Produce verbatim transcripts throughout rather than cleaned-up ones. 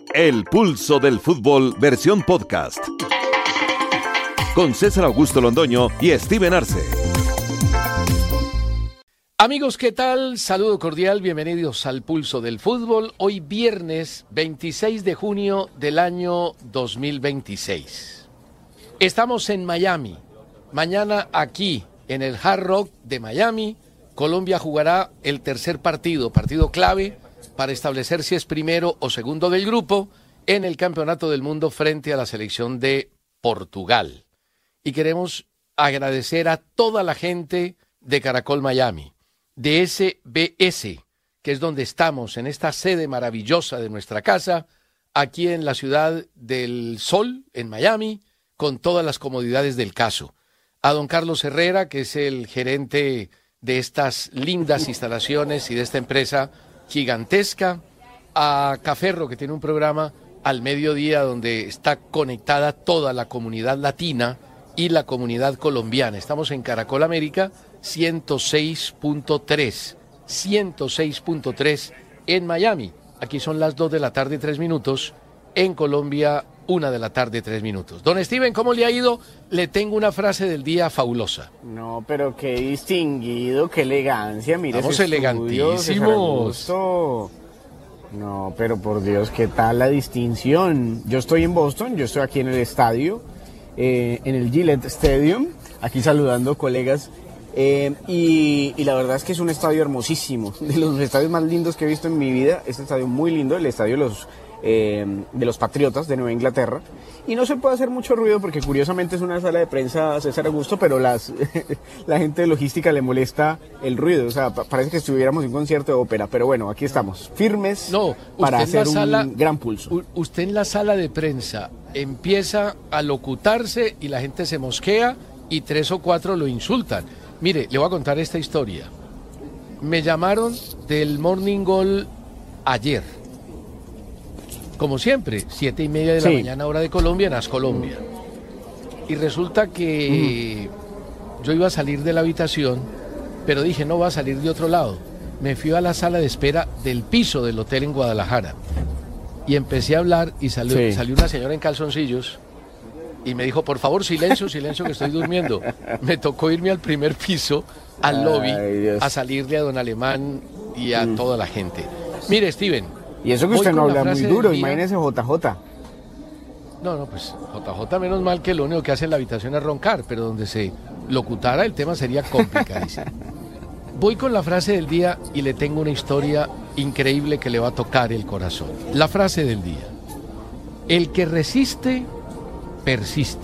El Pulso del Fútbol, versión podcast. Con César Augusto Londoño y Steven Arce. Amigos, ¿qué tal? Saludo cordial, bienvenidos al Pulso del Fútbol. Hoy viernes veintiséis de junio del año dos mil veintiséis. Estamos en Miami. Mañana aquí, en el Hard Rock de Miami, Colombia jugará el tercer partido, partido clave para establecer si es primero o segundo del grupo en el Campeonato del Mundo frente a la selección de Portugal. Y queremos agradecer a toda la gente de Caracol Miami, de S B S, que es donde estamos, en esta sede maravillosa de nuestra casa, aquí en la ciudad del Sol, en Miami, con todas las comodidades del caso. A don Carlos Herrera, que es el gerente de estas lindas instalaciones y de esta empresa gigantesca, a Caferro, que tiene un programa al mediodía donde está conectada toda la comunidad latina y la comunidad colombiana. Estamos en Caracol América ciento seis punto tres, ciento seis punto tres en Miami. Aquí son las dos de la tarde, tres minutos. En Colombia, una de la tarde, tres minutos. Don Steven, ¿cómo le ha ido? Le tengo una frase del día fabulosa. No, pero qué distinguido, qué elegancia. Mire, estamos elegantísimos. No, pero por Dios, ¿qué tal la distinción? Yo estoy en Boston, yo estoy aquí en el estadio, eh, en el Gillette Stadium, aquí saludando colegas. Eh, y, y la verdad es que es un estadio hermosísimo, de los estadios más lindos que he visto en mi vida. Este estadio muy lindo, el estadio de los, eh, de los Patriotas de Nueva Inglaterra. Y no se puede hacer mucho ruido porque curiosamente es una sala de prensa César Augusto, pero las, la gente de logística le molesta el ruido. O sea, parece que estuviéramos en un concierto de ópera. Pero bueno, aquí estamos, firmes no, para hacer un sala, gran pulso. Usted en la sala de prensa empieza a locutarse y la gente se mosquea y tres o cuatro lo insultan. Mire, le voy a contar esta historia. Me llamaron del Morning Goal ayer. Como siempre, siete y media de la sí. mañana, hora de Colombia, en As Colombia. Y resulta que mm. yo iba a salir de la habitación, pero dije, no, voy a salir de otro lado. Me fui a la sala de espera del piso del hotel en Guadalajara. Y empecé a hablar y salió, sí. salió una señora en calzoncillos. Y me dijo, por favor, silencio, silencio, que estoy durmiendo. Me tocó irme al primer piso, al lobby, Ay, a salirle a don Alemán y a mm. toda la gente. Mire, Steven. Y eso que usted no habla muy duro, imagínese J J. No, no, pues J J menos mal que lo único que hace en la habitación es roncar, pero donde se locutara el tema sería complicadísimo. Voy con la frase del día y le tengo una historia increíble que le va a tocar el corazón. La frase del día. El que resiste... persiste.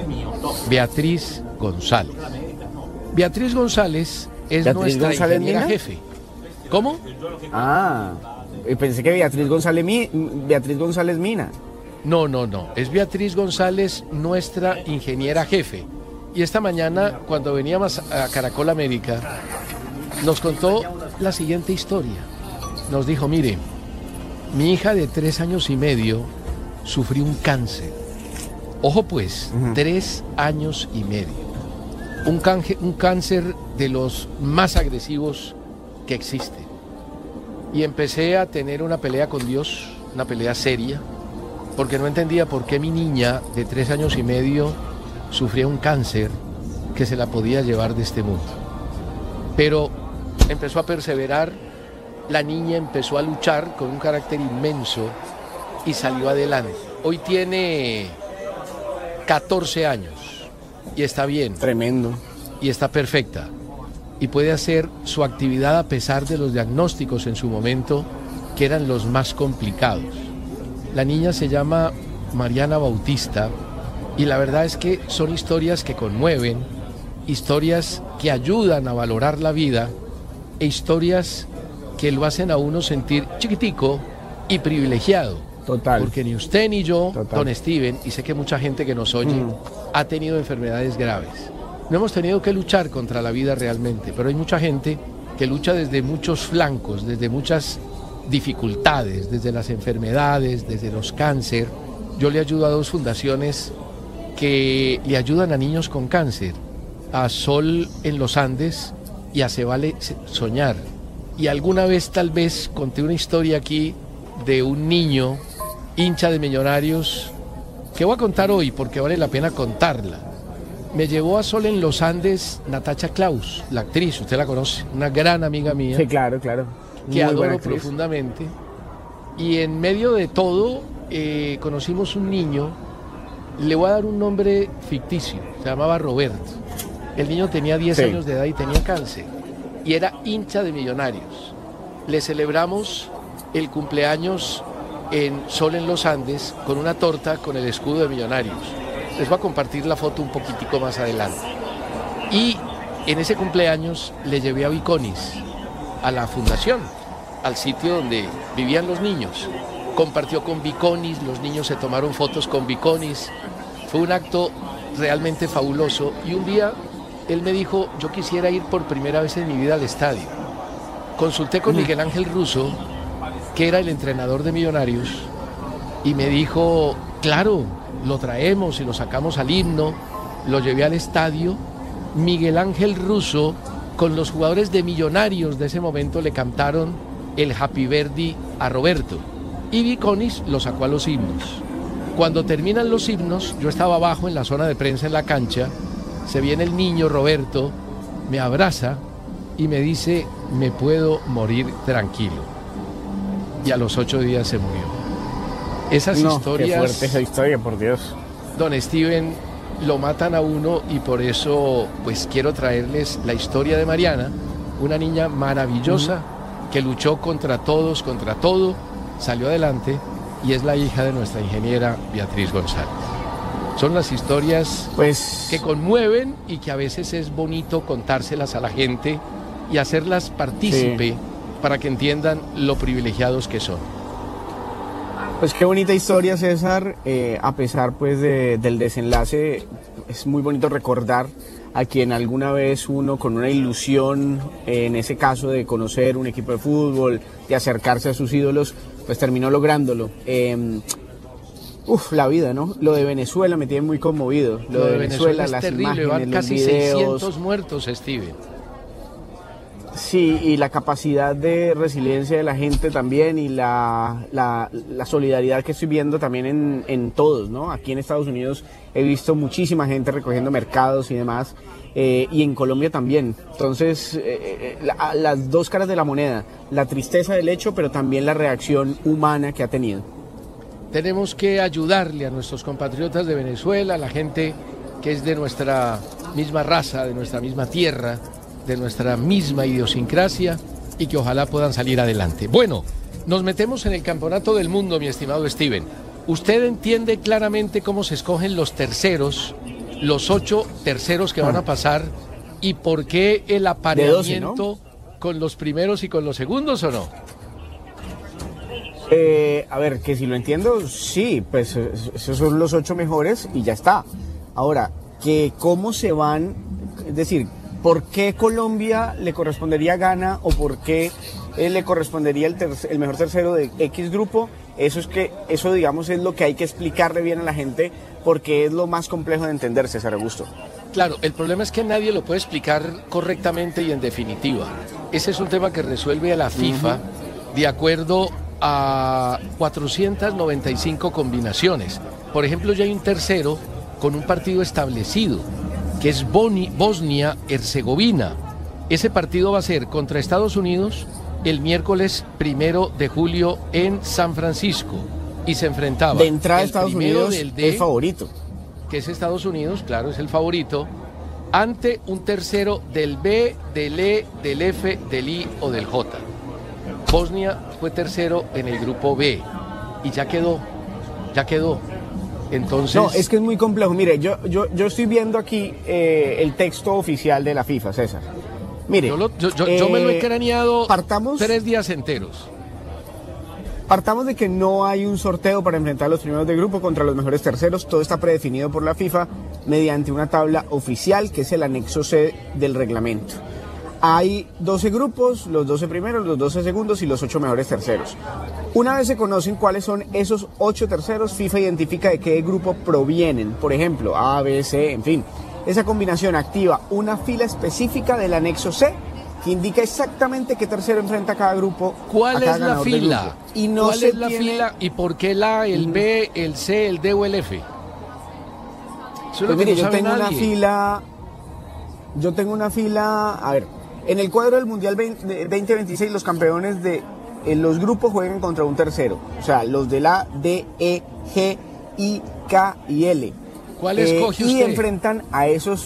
Beatriz González. Beatriz González es ¿Beatriz nuestra González ingeniera Mina? jefe. ¿Cómo? Ah, pensé que Beatriz González, Mi, Beatriz González Mina. No, no, no. Es Beatriz González, nuestra ingeniera jefe. Y esta mañana, cuando veníamos a Caracol América, nos contó la siguiente historia. Nos dijo, mire, mi hija de tres años y medio sufrió un cáncer. Ojo pues, uh-huh. tres años y medio. Un, canje, un cáncer de los más agresivos que existe. Y empecé a tener una pelea con Dios, una pelea seria, porque no entendía por qué mi niña de tres años y medio sufría un cáncer que se la podía llevar de este mundo. Pero empezó a perseverar, la niña empezó a luchar con un carácter inmenso y salió adelante. Hoy tiene catorce años y está bien. Tremendo. Y está perfecta. Y puede hacer su actividad a pesar de los diagnósticos en su momento que eran los más complicados. La niña se llama Mariana Bautista y la verdad es que son historias que conmueven, historias que ayudan a valorar la vida e historias que lo hacen a uno sentir chiquitico y privilegiado. Total. Porque ni usted ni yo, Total. don Steven, y sé que mucha gente que nos oye, mm. ha tenido enfermedades graves. No hemos tenido que luchar contra la vida realmente, pero hay mucha gente que lucha desde muchos flancos, desde muchas dificultades, desde las enfermedades, desde los cáncer. Yo le ayudo a dos fundaciones que le ayudan a niños con cáncer, a Sol en los Andes y a Se Vale Soñar. Y alguna vez tal vez conté una historia aquí de un niño hincha de Millonarios, que voy a contar hoy porque vale la pena contarla. Me llevó a Sol en los Andes Natacha Klaus, la actriz, usted la conoce, una gran amiga mía. Sí, claro, claro. Que adoro profundamente. Y en medio de todo, eh, conocimos un niño, le voy a dar un nombre ficticio, se llamaba Roberto. El niño tenía diez sí. años de edad y tenía cáncer. Y era hincha de Millonarios. Le celebramos el cumpleaños en Sol en los Andes con una torta con el escudo de Millonarios. Les voy a compartir la foto un poquitico más adelante. Y en ese cumpleaños le llevé a Viconis, a la fundación, al sitio donde vivían los niños. Compartió con Viconis, los niños se tomaron fotos con Viconis. Fue un acto realmente fabuloso. Y un día él me dijo, yo quisiera ir por primera vez en mi vida al estadio. Consulté con Miguel Ángel Russo, que era el entrenador de Millonarios, y me dijo, claro, lo traemos y lo sacamos al himno. Lo llevé al estadio. Miguel Ángel Russo con los jugadores de Millonarios de ese momento le cantaron el Happy Birthday a Roberto y Viconis lo sacó a los himnos. Cuando terminan los himnos, yo estaba abajo en la zona de prensa en la cancha, se viene el niño Roberto, me abraza y me dice, me puedo morir tranquilo. Y a los ocho días se murió. Esas no, historias... Qué fuerte esa historia, por Dios. Don Steven, lo matan a uno y por eso pues quiero traerles la historia de Mariana, una niña maravillosa uh-huh. que luchó contra todos, contra todo, salió adelante y es la hija de nuestra ingeniera Beatriz González. Son las historias pues... que conmueven y que a veces es bonito contárselas a la gente y hacerlas partícipe sí. para que entiendan lo privilegiados que son. Pues qué bonita historia, César, eh, a pesar pues de, del desenlace, es muy bonito recordar a quien alguna vez uno con una ilusión, eh, en ese caso de conocer un equipo de fútbol, de acercarse a sus ídolos, pues terminó lográndolo. Eh, uf, la vida, ¿no? Lo de Venezuela me tiene muy conmovido, lo, lo de, de Venezuela, Venezuela es las terrible, imágenes, van los casi videos. seiscientos muertos, Steven. Sí, y la capacidad de resiliencia de la gente también y la, la, la solidaridad que estoy viendo también en, en todos, ¿no? Aquí en Estados Unidos he visto muchísima gente recogiendo mercados y demás, eh, y en Colombia también. Entonces, eh, la, las dos caras de la moneda, la tristeza del hecho, pero también la reacción humana que ha tenido. Tenemos que ayudarle a nuestros compatriotas de Venezuela, a la gente que es de nuestra misma raza, de nuestra misma tierra, de nuestra misma idiosincrasia y que ojalá puedan salir adelante. Bueno, nos metemos en el campeonato del mundo, mi estimado Steven. ¿Usted entiende claramente cómo se escogen los terceros, los ocho terceros que van a pasar y por qué el apareamiento doce, ¿no? con los primeros y con los segundos o no? Eh, a ver, que si lo entiendo, sí, pues esos son los ocho mejores y ya está. Ahora, que cómo se van, es decir, ¿por qué Colombia le correspondería Ghana o por qué eh, le correspondería el, tercer, el mejor tercero de X grupo? Eso es que, eso digamos es lo que hay que explicarle bien a la gente porque es lo más complejo de entender, César Augusto. Claro, el problema es que nadie lo puede explicar correctamente y en definitiva. Ese es un tema que resuelve a la FIFA uh-huh. de acuerdo a cuatrocientas noventa y cinco combinaciones. Por ejemplo, ya hay un tercero con un partido establecido, que es Bosnia-Herzegovina. Ese partido va a ser contra Estados Unidos el miércoles primero de julio en San Francisco y se enfrentaba de entrada Estados Unidos del D, el favorito, que es Estados Unidos, claro, es el favorito, ante un tercero del B, del E, del F, del I o del J. Bosnia fue tercero en el grupo B y ya quedó, ya quedó. Entonces... No, es que es muy complejo. Mire, yo, yo, yo estoy viendo aquí eh, el texto oficial de la FIFA, César. Mire, yo, lo, yo, yo, eh, yo me lo he craneado partamos, tres días enteros. Partamos de que no hay un sorteo para enfrentar a los primeros de grupo contra los mejores terceros. Todo está predefinido por la FIFA mediante una tabla oficial que es el anexo C del reglamento. Hay doce grupos, los doce primeros, los doce segundos y los ocho mejores terceros. Una vez se conocen cuáles son esos ocho terceros, FIFA identifica de qué grupo provienen. Por ejemplo, A, B, C, en fin. Esa combinación activa una fila específica del anexo C que indica exactamente qué tercero enfrenta a cada grupo. ¿Cuál a cada es la ganador de fila? grupo. Y no ¿Cuál se es la tiene- fila y por qué el A, el B, el C, el D o el F? Eso es Pues lo que mire, no yo sabe tengo una nadie. fila, yo tengo una fila, a ver, en el cuadro del Mundial veinte veintiséis los campeones de eh, los grupos juegan contra un tercero, o sea, los del A, D, E, G, I, K y L. ¿Cuál Eh, escoge y usted? enfrentan a esos,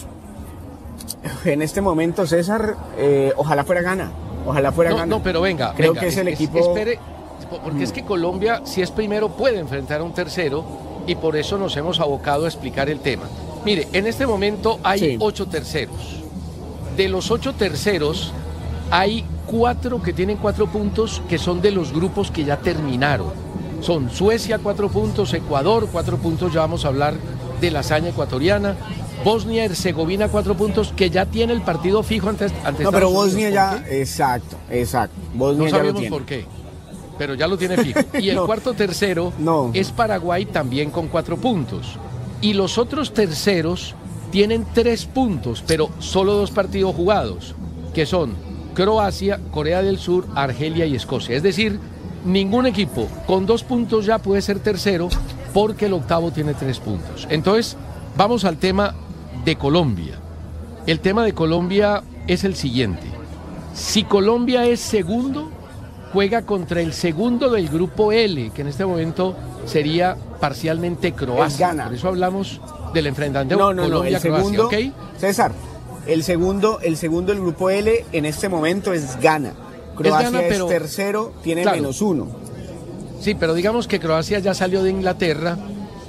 en este momento, César, eh, ojalá fuera Ghana, ojalá fuera No, Ghana. no, pero venga, Creo venga, que es el equipo... Espere, porque es que Colombia, si es primero, puede enfrentar a un tercero y por eso nos hemos abocado a explicar el tema. Mire, en este momento hay Sí. ocho terceros. De los ocho terceros, hay cuatro que tienen cuatro puntos que son de los grupos que ya terminaron. Son Suecia, cuatro puntos, Ecuador, cuatro puntos, ya vamos a hablar de la hazaña ecuatoriana. Bosnia Herzegovina, cuatro puntos, que ya tiene el partido fijo ante, ante No, pero Estados Bosnia Unidos. ya, ¿Por qué? exacto, exacto, Bosnia No ya lo sabemos tiene. por qué, pero ya lo tiene fijo. Y el No. cuarto tercero No. es Paraguay también con cuatro puntos. Y los otros terceros tienen tres puntos, pero solo dos partidos jugados, que son Croacia, Corea del Sur, Argelia y Escocia. Es decir, ningún equipo con dos puntos ya puede ser tercero porque el octavo tiene tres puntos. Entonces, vamos al tema de Colombia. El tema de Colombia es el siguiente. Si Colombia es segundo, juega contra el segundo del grupo L, que en este momento sería parcialmente Croacia. Ghana. Por eso hablamos del enfrentamiento No, no, no, el Colombia-Croacia, segundo, ¿ok? César, el segundo, el segundo del grupo L en este momento es Ghana. Croacia es, Ghana, pero- tercero, tiene Claro. menos uno. Sí, pero digamos que Croacia ya salió de Inglaterra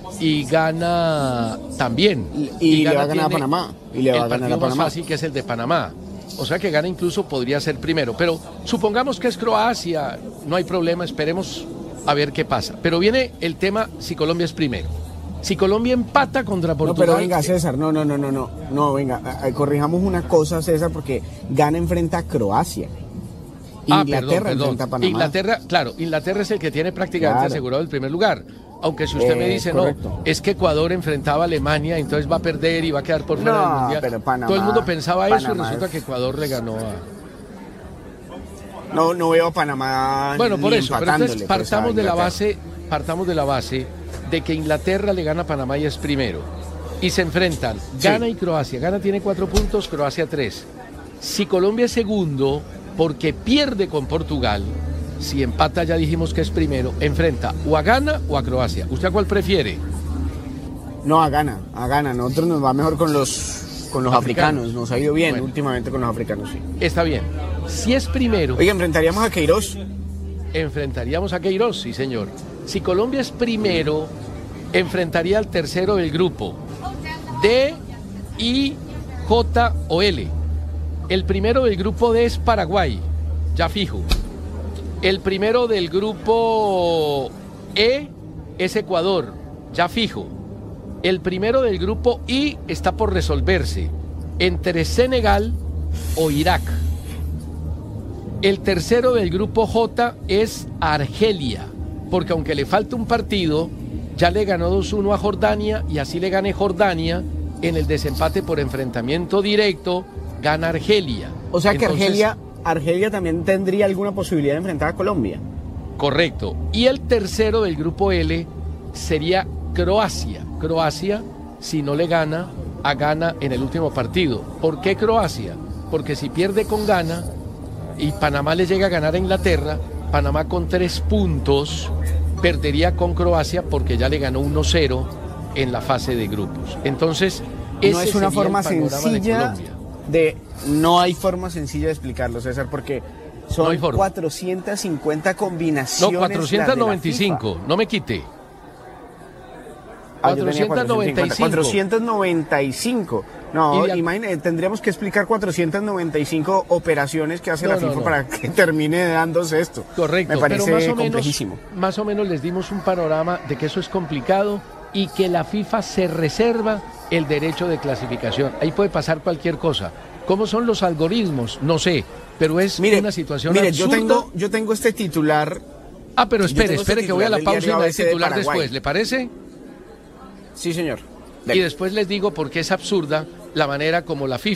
y gana también. Y, y le Ghana va a ganar a tiene Panamá. Y le va a el ganar partido a Panamá. más fácil, que es el de Panamá. O sea que Ghana incluso podría ser primero. Pero supongamos que es Croacia, no hay problema, esperemos a ver qué pasa. Pero viene el tema si Colombia es primero. Si Colombia empata contra No, Portugal... pero venga, César, no, no, no, no, no, no, venga, a- a- corrijamos una cosa, César, porque Ghana enfrenta a Croacia. Ah, Inglaterra perdón, enfrenta a perdón. Panamá. Inglaterra, claro, Inglaterra es el que tiene prácticamente Claro. asegurado el primer lugar. Aunque si usted me Eh, dice, correcto. no, es que Ecuador enfrentaba a Alemania, entonces va a perder y va a quedar por fuera No, del Mundial. pero Panamá- Todo el mundo pensaba eso y Panamá resulta es- que Ecuador le ganó a... No, no veo a Panamá. Bueno, por ni eso, pero entonces empatándole, pues, a partamos de la Inglaterra. base, partamos de la base de que Inglaterra le gana a Panamá y es primero. Y se enfrentan Sí. Ghana y Croacia. Ghana tiene cuatro puntos, Croacia tres. Si Colombia es segundo, porque pierde con Portugal, si empata ya dijimos que es primero, enfrenta o a Ghana o a Croacia. ¿Usted a cuál prefiere? No, a Ghana, a Ghana. Nosotros nos va mejor con los, con los Africanos. africanos. Nos ha ido bien Bueno. últimamente con los africanos, sí. Está bien. Si es primero, Oiga, enfrentaríamos a Queiroz. enfrentaríamos a Queiroz, sí señor. Si Colombia es primero, enfrentaría al tercero del grupo, D, I, J o L. El primero del grupo D es Paraguay, ya fijo. El primero del grupo E es Ecuador, ya fijo. El primero del grupo I está por resolverse entre Senegal o Irak. El tercero del grupo J es Argelia, porque aunque le falta un partido, ya le ganó dos uno a Jordania y así le gane Jordania en el desempate por enfrentamiento directo, gana Argelia. O sea que Entonces, Argelia, Argelia también tendría alguna posibilidad de enfrentar a Colombia. Correcto. Y el tercero del grupo L sería Croacia. Croacia, si no le gana, a Ghana en el último partido. ¿Por qué Croacia? Porque si pierde con Ghana y Panamá le llega a ganar a Inglaterra, Panamá con tres puntos perdería con Croacia porque ya le ganó uno cero en la fase de grupos. Entonces, No ese es una sería el forma panorama de sencilla Colombia. de... No hay forma sencilla de explicarlo, César, porque son No hay forma. cuatrocientas cincuenta No, combinaciones. cuatrocientos noventa y las de la cinco, FIFA. no me quite. Ah, yo tenía cuatrocientos noventa y cinco. cuatrocientos noventa y cinco. No, Y de- imagínate, tendríamos que explicar cuatrocientas noventa y cinco operaciones que hace No, la no, FIFA no. para que termine dándose esto. Correcto, Me parece pero más o, menos, complejísimo. más o menos les dimos un panorama de que eso es complicado y que la FIFA se reserva el derecho de clasificación. Ahí puede pasar cualquier cosa. ¿Cómo son los algoritmos? No sé, pero es Mire, una situación mire, absurda. yo tengo, yo tengo este titular. Ah, pero yo espere, tengo este espere que voy a la titular del pausa y diario me A da B el C de titular Paraguay. después, ¿le parece? Sí, señor. Y después les digo por qué es absurda la manera como la FIFA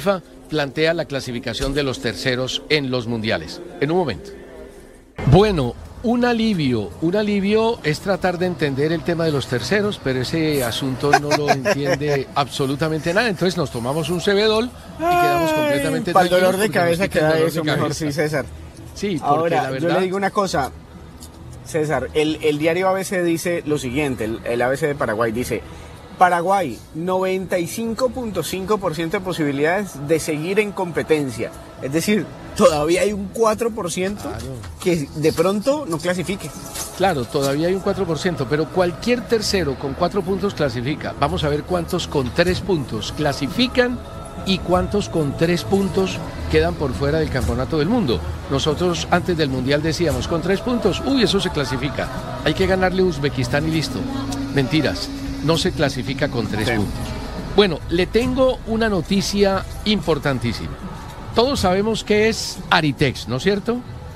plantea la clasificación de los terceros en los mundiales. En un momento. Bueno, un alivio, un alivio es tratar de entender el tema de los terceros, pero ese asunto no lo entiende absolutamente nada. Entonces nos tomamos un Cebedol y quedamos completamente para el dolor de cabeza queda eso mejor, sí, César. Sí, porque ahora, la verdad... yo le digo una cosa, César, el, el diario A B C dice lo siguiente, el, el A B C de Paraguay dice: Paraguay, noventa y cinco punto cinco por ciento de posibilidades de seguir en competencia. Es decir, todavía hay un cuatro por ciento claro. que de pronto no clasifique. Claro, todavía hay un cuatro por ciento, pero cualquier tercero con cuatro puntos clasifica. Vamos a ver cuántos con tres puntos clasifican y cuántos con tres puntos quedan por fuera del campeonato del mundo. Nosotros antes del Mundial decíamos, con tres puntos, uy, eso se clasifica. Hay que ganarle a Uzbekistán y listo. Mentiras. No se clasifica con tres sí. puntos. Bueno, le tengo una noticia importantísima. Todos sabemos que es Aritex, ¿no es cierto?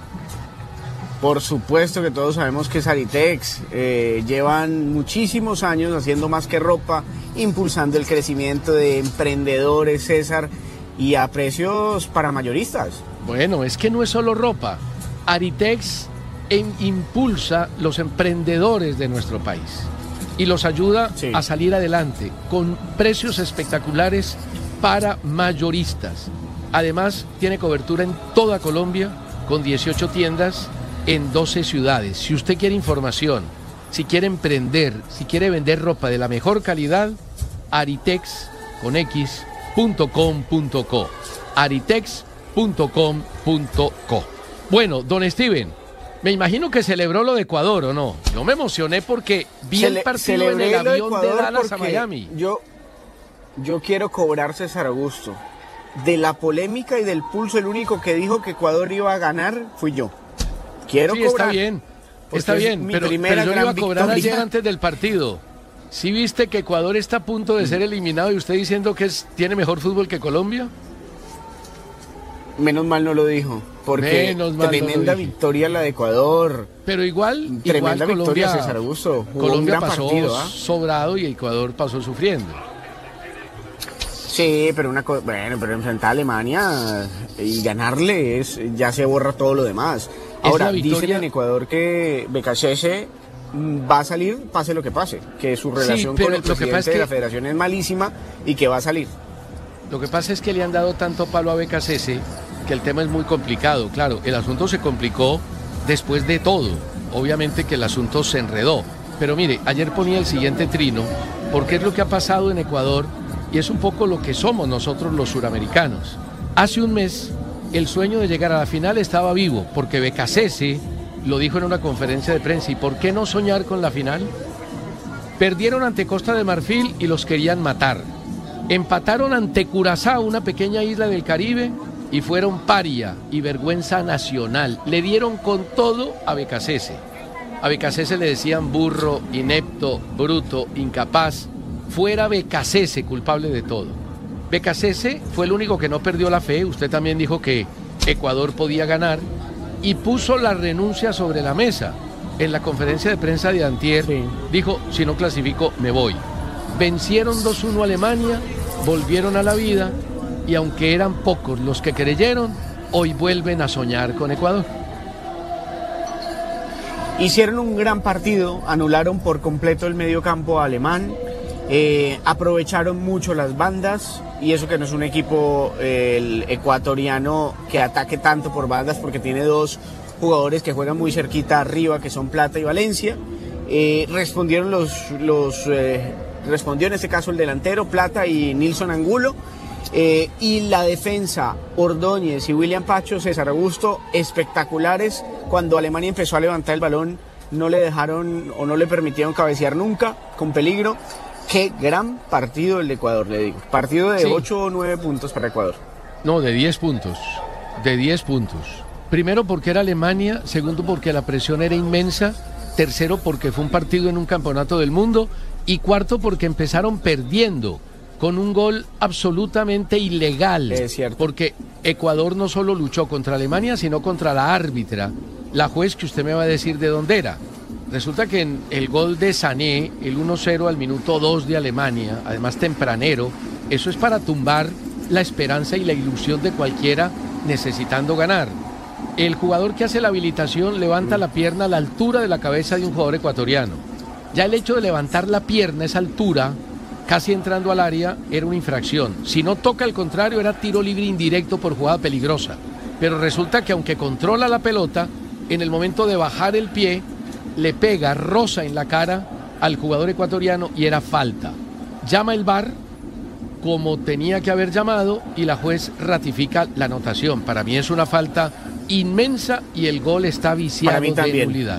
Por supuesto que todos sabemos que es Aritex. Eh, llevan muchísimos años haciendo más que ropa, impulsando el crecimiento de emprendedores, César, y a precios para mayoristas. Bueno, es que no es solo ropa. Aritex en, impulsa los emprendedores de nuestro país y los ayuda sí. a salir adelante con precios espectaculares para mayoristas. Además, tiene cobertura en toda Colombia con dieciocho tiendas en doce ciudades. Si usted quiere información, si quiere emprender, si quiere vender ropa de la mejor calidad, aritex con x punto com punto co. aritex punto com punto co. Bueno, don Steven, me imagino que celebró lo de Ecuador, ¿o no? Yo me emocioné porque vi Cele- el partido en el avión de, de Dallas a Miami. Yo, yo quiero cobrar, César Augusto. De la polémica y del pulso, el único que dijo que Ecuador iba a ganar fui yo. Quiero sí, cobrar. Está bien, está bien, pero, pero yo le iba a cobrar victoria. Ayer antes del partido. ¿Sí viste que Ecuador está a punto de ser eliminado y usted diciendo que es, tiene mejor fútbol que Colombia? Menos mal no lo dijo, porque tremenda no victoria la de Ecuador. Pero igual, tremenda igual victoria, Colombia, César Augusto. Colombia pasó partido, ¿eh? sobrado y Ecuador pasó sufriendo. Sí, pero una cosa, bueno, pero enfrentar a Alemania y ganarle es, ya se borra todo lo demás. Ahora, dicen en Ecuador que Becasese va a salir, pase lo que pase, que su relación sí, con el presidente es que... de la federación es malísima y que va a salir. Lo que pasa es que le han dado tanto palo a Becasese que el tema es muy complicado. Claro, el asunto se complicó después de todo. Obviamente que el asunto se enredó. Pero mire, ayer ponía el siguiente trino, porque es lo que ha pasado en Ecuador y es un poco lo que somos nosotros los suramericanos. Hace un mes, el sueño de llegar a la final estaba vivo, porque Becasese lo dijo en una conferencia de prensa. ¿Y por qué no soñar con la final? Perdieron ante Costa de Marfil y los querían matar. Empataron ante Curazao, una pequeña isla del Caribe, y fueron paria y vergüenza nacional. Le dieron con todo a Becasese. A Becasese le decían burro, inepto, bruto, incapaz. Fuera Becasese, culpable de todo. Becasese fue el único que no perdió la fe. Usted también dijo que Ecuador podía ganar y puso la renuncia sobre la mesa. En la conferencia de prensa de antier, sí. dijo, si no clasifico, me voy. Vencieron dos uno a Alemania, volvieron a la vida y aunque eran pocos los que creyeron, hoy vuelven a soñar con Ecuador. Hicieron un gran partido, anularon por completo el mediocampo alemán, eh, aprovecharon mucho las bandas y eso que no es un equipo eh, el ecuatoriano que ataque tanto por bandas porque tiene dos jugadores que juegan muy cerquita arriba que son Plata y Valencia. Eh, respondieron los... los eh, respondió en este caso el delantero Plata y Nilson Angulo eh, y la defensa Ordóñez y William Pacho, César Augusto, espectaculares. Cuando Alemania empezó a levantar el balón no le dejaron o no le permitieron cabecear nunca con peligro. Qué gran partido el de Ecuador, le digo, partido de sí. ocho o nueve puntos para Ecuador. No, de diez puntos, de diez puntos. Primero porque era Alemania, segundo porque la presión era inmensa, tercero porque fue un partido en un campeonato del mundo y cuarto porque empezaron perdiendo con un gol absolutamente ilegal. Es cierto. Porque Ecuador no solo luchó contra Alemania, sino contra la árbitra, la juez que usted me va a decir de dónde era. Resulta que en el gol de Sané, el uno cero al minuto dos de Alemania, además tempranero, eso es para tumbar la esperanza y la ilusión de cualquiera necesitando ganar. El jugador que hace la habilitación levanta la pierna a la altura de la cabeza de un jugador ecuatoriano. Ya el hecho de levantar la pierna a esa altura, casi entrando al área, era una infracción. Si no toca al contrario, era tiro libre indirecto por jugada peligrosa. Pero resulta que aunque controla la pelota, en el momento de bajar el pie, le pega, roza en la cara al jugador ecuatoriano y era falta. Llama el V A R como tenía que haber llamado y la juez ratifica la anotación. Para mí es una falta inmensa y el gol está viciado de nulidad.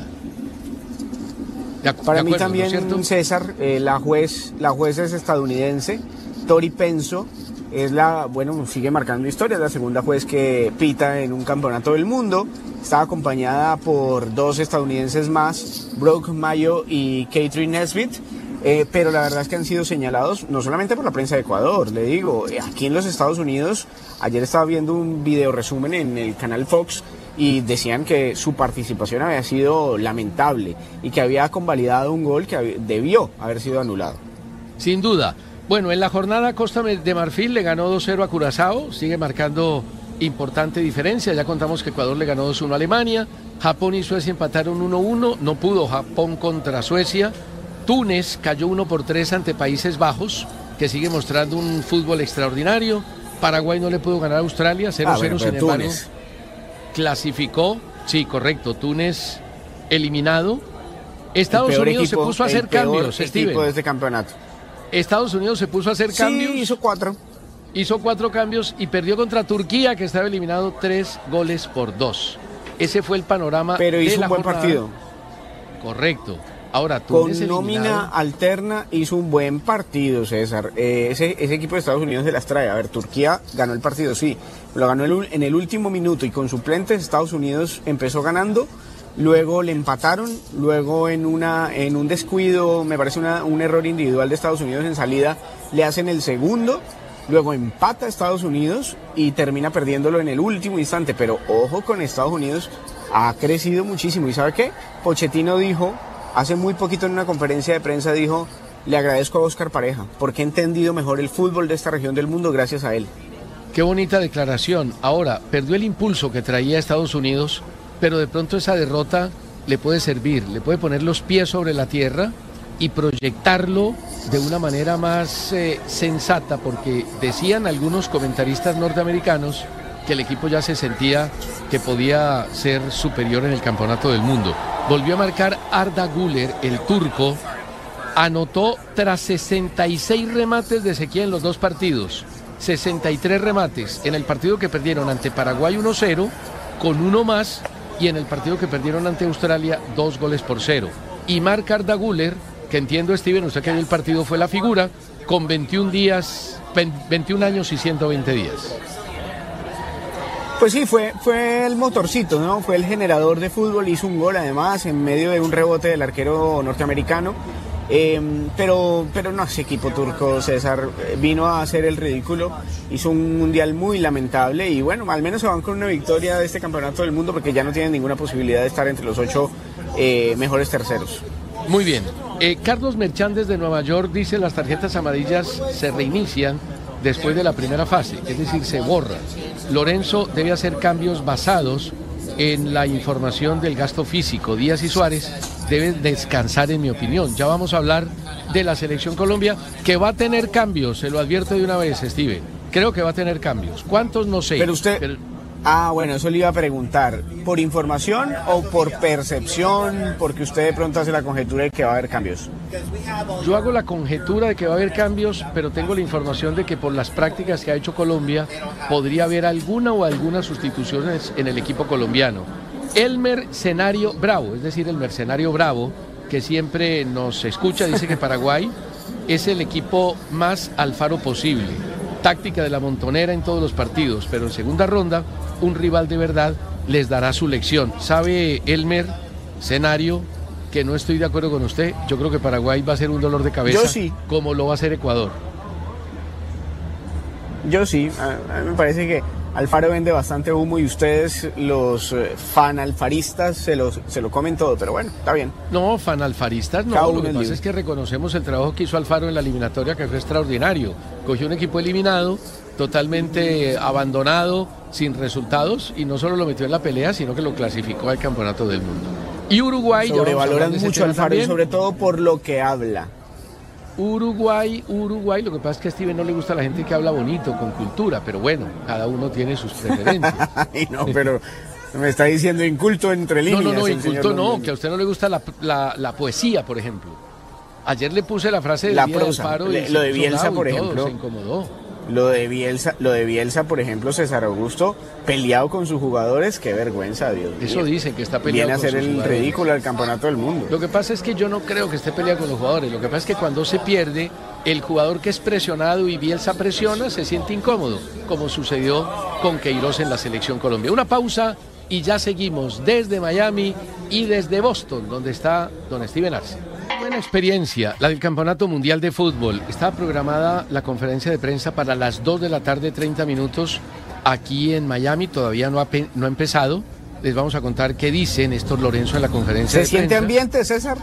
De, Para de mí acuerdo, también, ¿no, César, eh, la juez, la juez es estadounidense, Tori Penso, es la, bueno, sigue marcando historia, es la segunda juez que pita en un campeonato del mundo, está acompañada por dos estadounidenses más, Brooke Mayo y Catherine Nesbitt, eh, pero la verdad es que han sido señalados no solamente por la prensa de Ecuador, le digo, aquí en los Estados Unidos, ayer estaba viendo un video resumen en el canal Fox, y decían que su participación había sido lamentable y que había convalidado un gol que debió haber sido anulado. Sin duda. Bueno, en la jornada Costa de Marfil le ganó dos cero a Curazao, sigue marcando importante diferencia, ya contamos que Ecuador le ganó dos uno a Alemania, Japón y Suecia empataron uno uno, no pudo Japón contra Suecia, Túnez cayó uno por tres ante Países Bajos, que sigue mostrando un fútbol extraordinario, Paraguay no le pudo ganar a Australia, cero cero, ah, bueno, sin embargo... Túnez clasificó, sí, correcto, Túnez eliminado. Estados Unidos equipo, se puso a hacer cambios, Steven. De este campeonato. Estados Unidos se puso a hacer sí, cambios. hizo cuatro. Hizo cuatro cambios y perdió contra Turquía, que estaba eliminado tres goles por dos. Ese fue el panorama. Pero hizo de la un buen jornada. partido. Correcto. Ahora, Túnez con nómina eliminado. alterna hizo un buen partido, César. Eh, ese, ese equipo de Estados Unidos se las trae. A ver, Turquía ganó el partido, sí, lo ganó el, en el último minuto y con suplentes Estados Unidos empezó ganando, luego le empataron, luego en una en un descuido, me parece una, un error individual de Estados Unidos en salida, le hacen el segundo, luego empata Estados Unidos y termina perdiéndolo en el último instante. Pero ojo con Estados Unidos, ha crecido muchísimo. ¿Y sabe qué? Pochettino dijo... Hace muy poquito en una conferencia de prensa dijo, le agradezco a Óscar Pareja, porque he entendido mejor el fútbol de esta región del mundo gracias a él. Qué bonita declaración. Ahora, perdió el impulso que traía Estados Unidos, pero de pronto esa derrota le puede servir, le puede poner los pies sobre la tierra y proyectarlo de una manera más eh, sensata, porque decían algunos comentaristas norteamericanos que el equipo ya se sentía que podía ser superior en el campeonato del mundo. Volvió a marcar Arda Güler, el turco, anotó tras sesenta y seis remates de sequía en los dos partidos, sesenta y tres remates en el partido que perdieron ante Paraguay uno cero, con uno más, y en el partido que perdieron ante Australia dos goles por cero. Y marca Arda Güler, que entiendo, Steven, usted que en el partido fue la figura, con veintiún días, veintiún años y ciento veinte días. Pues sí, fue, fue el motorcito, ¿no? Fue el generador de fútbol, hizo un gol además en medio de un rebote del arquero norteamericano. Eh, pero, pero no, ese equipo turco, César, vino a hacer el ridículo, hizo un mundial muy lamentable y bueno, al menos se van con una victoria de este campeonato del mundo porque ya no tienen ninguna posibilidad de estar entre los ocho eh, mejores terceros. Muy bien. Eh, Carlos Merchán desde Nueva York dice las tarjetas amarillas se reinician después de la primera fase, es decir, se borran. Lorenzo debe hacer cambios basados en la información del gasto físico. Díaz y Suárez deben descansar, en mi opinión. Ya vamos a hablar de la Selección Colombia, que va a tener cambios, se lo advierto de una vez, Steven. Creo que va a tener cambios. ¿Cuántos? No sé. Pero usted... Pero... Ah, bueno, eso le iba a preguntar. ¿Por información o por percepción? Porque usted de pronto hace la conjetura de que va a haber cambios. Yo hago la conjetura de que va a haber cambios, pero tengo la información de que por las prácticas que ha hecho Colombia, podría haber alguna o algunas sustituciones en el equipo colombiano. El mercenario Bravo, es decir, el mercenario Bravo, que siempre nos escucha, dice que Paraguay es el equipo más Alfaro posible. Táctica de la montonera en todos los partidos, pero en segunda ronda un rival de verdad les dará su lección. ¿Sabe, Elmer, escenario, que no estoy de acuerdo con usted? Yo creo que Paraguay va a ser un dolor de cabeza. Yo sí. Como lo va a hacer Ecuador. Yo sí, a, a mí me parece que Alfaro vende bastante humo y ustedes, los eh, fanalfaristas, se, los, se lo comen todo, pero bueno, está bien. No, fanalfaristas no, Cada lo uno que es pasa libre. es que reconocemos el trabajo que hizo Alfaro en la eliminatoria, que fue extraordinario. Cogió un equipo eliminado, totalmente abandonado, sin resultados, y no solo lo metió en la pelea, sino que lo clasificó al campeonato del mundo. Y Uruguay, ya vamos a hablar Sobrevaloran de ese mucho a tema Alfaro y también. sobre todo por lo que habla. Uruguay, Uruguay, lo que pasa es que a Steven no le gusta la gente que habla bonito, con cultura, pero bueno, cada uno tiene sus preferencias. Ay, no, pero me está diciendo inculto entre líneas. No, no, no, el inculto señor no, Londoño. que a usted no le gusta la, la, la poesía, por ejemplo. Ayer le puse la frase del La día prosa, de Alfaro le- y lo se de puso Bielsa, bravo por y todo, ejemplo. se incomodó. Lo de Bielsa, lo de Bielsa, por ejemplo, César Augusto, peleado con sus jugadores, qué vergüenza, Dios mío. Eso dicen que está peleado Viene a con hacer sus el jugadores. ridículo al campeonato del mundo. Lo que pasa es que yo no creo que esté peleado con los jugadores. Lo que pasa es que cuando se pierde, el jugador que es presionado y Bielsa presiona se siente incómodo, como sucedió con Queiroz en la selección Colombia. Una pausa y ya seguimos desde Miami y desde Boston, donde está don Steven Arce. Buena experiencia, la del Campeonato Mundial de Fútbol. Estaba programada la conferencia de prensa para las dos de la tarde, treinta minutos, aquí en Miami. Todavía no ha, pe- no ha empezado. Les vamos a contar qué dice Néstor Lorenzo en la conferencia ¿Se de siente prensa. ambiente, César?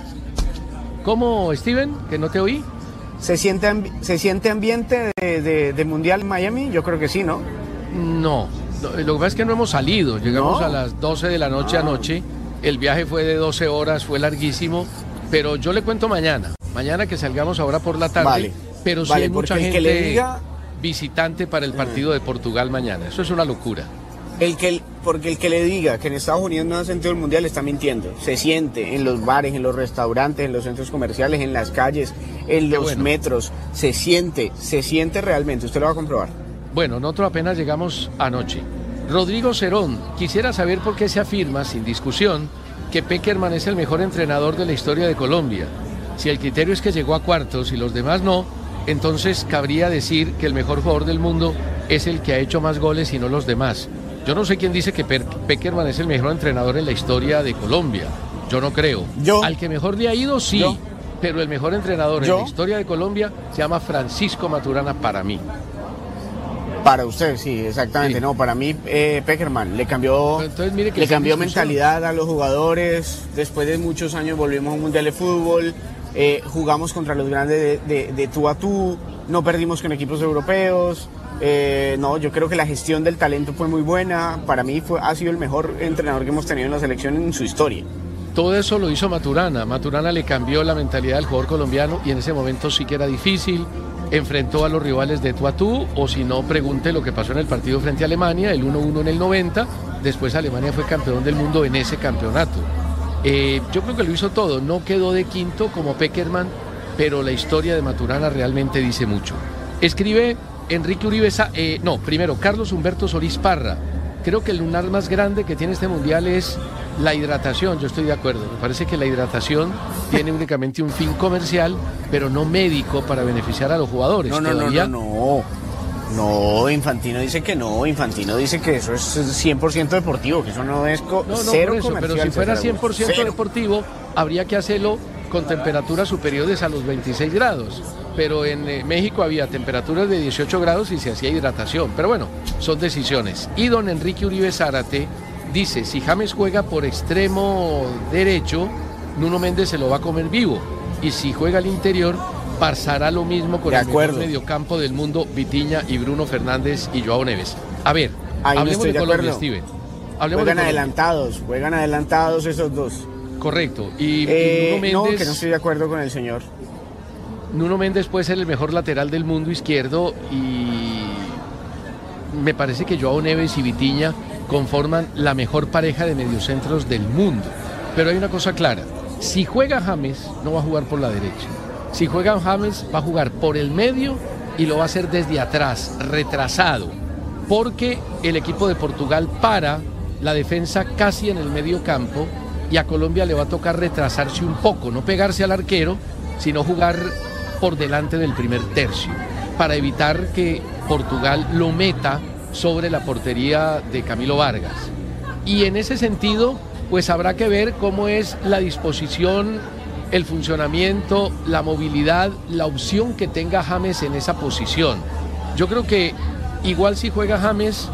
¿Cómo, Steven? ¿Que no te oí? ¿Se siente, ambi- ¿se siente ambiente de, de- de Mundial en Miami? Yo creo que sí, ¿no? No, no, lo que pasa es que no hemos salido. Llegamos ¿No? a las doce de la noche Ah. anoche. El viaje fue de doce horas, fue larguísimo. Pero yo le cuento mañana. Mañana que salgamos ahora por la tarde. Vale. Pero sí Vale, hay mucha porque el gente que le diga- visitante para el partido de Portugal mañana. Eso es una locura. El que, porque el que le diga que en Estados Unidos no ha sentido el Mundial está mintiendo. Se siente en los bares, en los restaurantes, en los centros comerciales, en las calles, en Qué los bueno. metros. Se siente, se siente realmente. Usted lo va a comprobar. Bueno, nosotros apenas llegamos anoche. Rodrigo Cerón, quisiera saber por qué se afirma, sin discusión, que Pekerman es el mejor entrenador de la historia de Colombia. Si el criterio es que llegó a cuartos y los demás no, entonces cabría decir que el mejor jugador del mundo es el que ha hecho más goles y no los demás. Yo no sé quién dice que Per- Pekerman es el mejor entrenador en la historia de Colombia. Yo no creo. Yo. Al que mejor le ha ido, sí. Yo. Pero el mejor entrenador Yo. en la historia de Colombia se llama Francisco Maturana para mí. Para usted, sí, exactamente. Sí. No, para mí, eh, Pekerman le cambió, Pero entonces mire que le sin cambió discusión. mentalidad a los jugadores. Después de muchos años volvimos a un Mundial de Fútbol. eh, jugamos contra los grandes de, de, de tú a tú. No perdimos con equipos europeos. eh, no, yo creo que la gestión del talento fue muy buena. Para mí fue, ha sido el mejor entrenador que hemos tenido en la selección en su historia. Todo eso lo hizo Maturana. Maturana le cambió la mentalidad del jugador colombiano y en ese momento sí que era difícil. Enfrentó a los rivales de tú a tú, o si no, pregunte lo que pasó en el partido frente a Alemania, el uno uno en el noventa. Después Alemania fue campeón del mundo en ese campeonato. Eh, yo creo que lo hizo todo. No quedó de quinto como Pekerman, pero la historia de Maturana realmente dice mucho. Escribe Enrique Uribe, Sa- eh, no, primero Carlos Humberto Solís Parra. Creo que el lunar más grande que tiene este mundial es la hidratación. Yo estoy de acuerdo. Me parece que la hidratación tiene únicamente un fin comercial, pero no médico para beneficiar a los jugadores. No, no, no, Todavía- no, no. No, Infantino dice que no. Infantino dice que eso es cien por ciento deportivo, que eso no es co- No, no, cero por eso, pero comercial. si fuera César cien por Augusto, ciento cero. deportivo, habría que hacerlo con temperaturas superiores a los veintiséis grados. Pero en eh, México había temperaturas de dieciocho grados y se hacía hidratación. Pero bueno, son decisiones. Y don Enrique Uribe Zárate dice, si James juega por extremo derecho, Nuno Méndez se lo va a comer vivo. Y si juega al interior, pasará lo mismo con De el mejor acuerdo. mediocampo del mundo, Vitinha y Bruno Fernández y Joao Neves. A ver, Ahí no hablemos estoy de de Colombia, acuerdo. Steven. Hablemos Juegan de Colombia. adelantados, juegan adelantados esos dos. Correcto. Y, y Eh, Nuno no, Méndez, que no estoy de acuerdo con el señor. Nuno Méndez puede ser el mejor lateral del mundo izquierdo y me parece que Joao Neves y Vitinha conforman la mejor pareja de mediocentros del mundo. Pero hay una cosa clara, si juega James no va a jugar por la derecha. Si juega James va a jugar por el medio y lo va a hacer desde atrás, retrasado, porque el equipo de Portugal para la defensa casi en el medio campo y a Colombia le va a tocar retrasarse un poco, no pegarse al arquero, sino jugar por delante del primer tercio, para evitar que Portugal lo meta sobre la portería de Camilo Vargas. Y en ese sentido, pues habrá que ver cómo es la disposición, el funcionamiento, la movilidad, la opción que tenga James en esa posición. Yo creo que igual si juega James,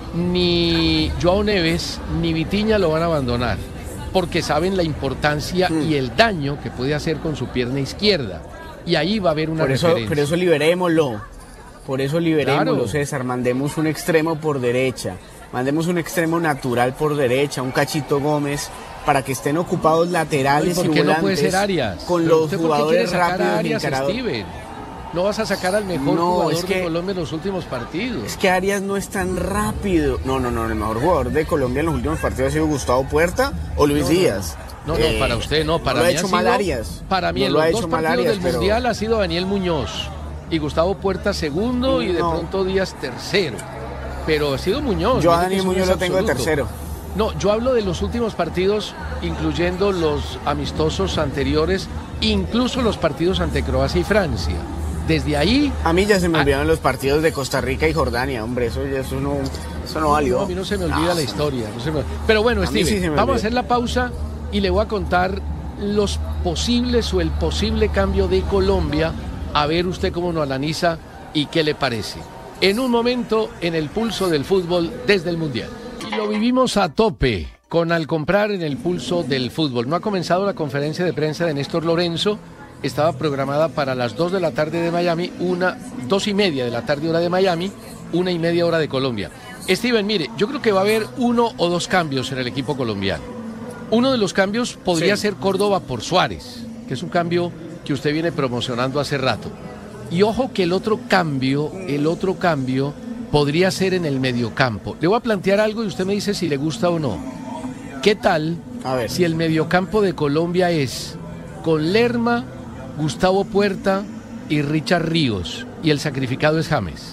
ni Joao Neves ni Vitinha lo van a abandonar, porque saben la importancia mm. y el daño que puede hacer con su pierna izquierda. Y ahí va a haber una por eso, referencia. Por eso liberémoslo, por eso liberémoslo, claro. César, mandemos un extremo por derecha, mandemos un extremo natural por derecha, un Cachito Gómez, para que estén ocupados laterales y volantes. ¿Por qué no puede ser Arias? Con los jugadores rápidos. Arias, Steven? No vas a sacar al mejor no, jugador es que, de Colombia en los últimos partidos. Es que Arias no es tan rápido. No, no, no, el mejor jugador de Colombia en los últimos partidos ha sido Gustavo Puerta o Luis no, Díaz. No, no, eh, para usted no, para no mí lo ha hecho ha mal sido, Arias. Para mí no en lo los ha dos hecho partidos Arias, del pero... Mundial ha sido Daniel Muñoz y Gustavo Puerta segundo y de no. pronto Díaz tercero. Pero ha sido Muñoz. Yo a Daniel Muñoz lo tengo de tercero. No, yo hablo de los últimos partidos, incluyendo los amistosos anteriores, incluso los partidos ante Croacia y Francia. Desde ahí... A mí ya se me a... olvidaron los partidos de Costa Rica y Jordania, hombre, eso, eso, no, eso no valió. No, a mí no se me olvida ah, la historia. No se me... Pero bueno, Steven, sí vamos olvida. a hacer la pausa y le voy a contar los posibles o el posible cambio de Colombia, a ver usted cómo lo analiza y qué le parece. En un momento, en el pulso del fútbol desde el Mundial. Y lo vivimos a tope con Al Comprar en el pulso del fútbol. No ha comenzado la conferencia de prensa de Néstor Lorenzo. Estaba programada para las dos de la tarde de Miami, una, dos y media de la tarde hora de Miami, una y media hora de Colombia. Steven, mire, yo creo que va a haber uno o dos cambios en el equipo colombiano. Uno de los cambios podría sí. ser Córdoba por Suárez, que es un cambio que usted viene promocionando hace rato. Y ojo que el otro cambio, el otro cambio podría ser en el mediocampo. Le voy a plantear algo y usted me dice si le gusta o no. ¿Qué tal a ver. si el mediocampo de Colombia es con Lerma, Gustavo Puerta y Richard Ríos y el sacrificado es James?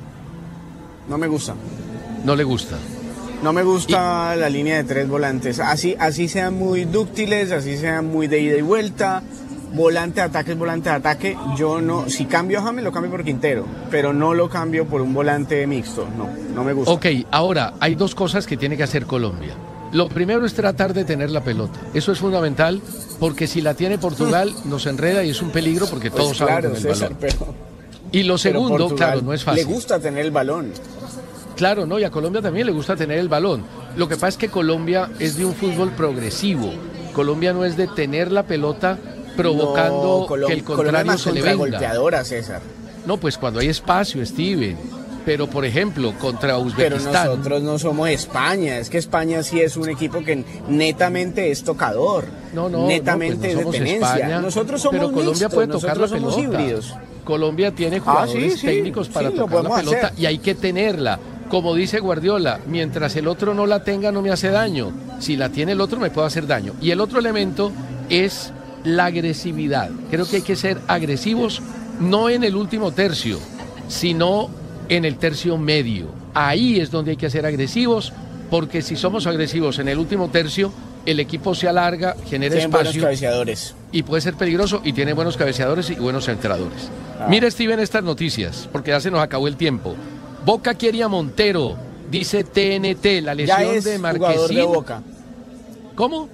No me gusta. ¿No le gusta? No me gusta y... la línea de tres volantes. Así, así sean muy dúctiles, así sean muy de ida y vuelta. Volante de ataque es volante de ataque. Yo no, si cambio a James lo cambio por Quintero, pero no lo cambio por un volante mixto. No, no me gusta. Ok, ahora hay dos cosas que tiene que hacer Colombia. Lo primero es tratar de tener la pelota. Eso es fundamental, porque si la tiene Portugal nos enreda y es un peligro porque pues todos claro, saben con el César, balón. Pero, y lo segundo, claro, no es fácil. Le gusta tener el balón. Claro, no, y a Colombia también le gusta tener el balón. Lo que pasa es que Colombia es de un fútbol progresivo. Colombia no es de tener la pelota provocando no, Colom- que el contrario se le venga. Golpeadora, César. No, pues cuando hay espacio, Steven. Pero, por ejemplo, contra Uzbekistán... Pero nosotros no somos España. Es que España sí es un equipo que netamente es tocador. No, no, netamente no, pues no es de tenencia. España, nosotros somos pero Colombia mixtos, puede tocar la somos pelota. Híbridos. Colombia tiene jugadores ah, sí, sí, técnicos para sí, tocar la pelota hacer. Y hay que tenerla. Como dice Guardiola, mientras el otro no la tenga no me hace daño. Si la tiene el otro me puede hacer daño. Y el otro elemento es la agresividad. Creo que hay que ser agresivos, no en el último tercio, sino en el tercio medio. Ahí es donde hay que ser agresivos, porque si somos agresivos en el último tercio, el equipo se alarga, genera Tienen espacio buenos cabeceadores. Y puede ser peligroso, y tiene buenos cabeceadores y buenos centradores. Ah. Mira, Steven, estas noticias, porque ya se nos acabó el tiempo. Boca quiere a Montero, dice T N T, la lesión ya es de Marquezín. Jugador de Boca. ¿Cómo?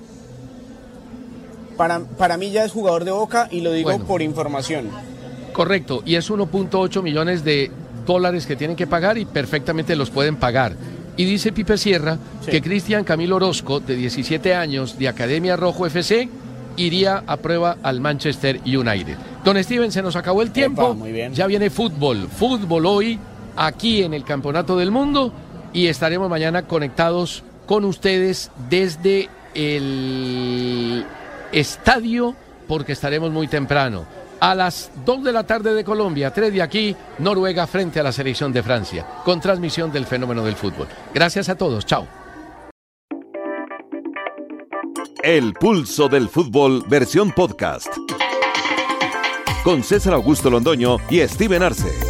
Para, para mí ya es jugador de Boca y lo digo bueno, por información. Correcto, y es uno punto ocho millones de dólares que tienen que pagar y perfectamente los pueden pagar. Y dice Pipe Sierra sí. que Cristian Camilo Orozco, de diecisiete años, de Academia Rojo F C, iría a prueba al Manchester United. Don Steven, se nos acabó el tiempo. Epa, muy bien. Ya viene fútbol. Fútbol hoy, aquí en el Campeonato del Mundo, y estaremos mañana conectados con ustedes desde el estadio, porque estaremos muy temprano. A las dos de la tarde de Colombia, tres de aquí, Noruega frente a la selección de Francia, con transmisión del fenómeno del fútbol. Gracias a todos, chao. El pulso del fútbol, versión podcast. Con César Augusto Londoño y Steven Arce.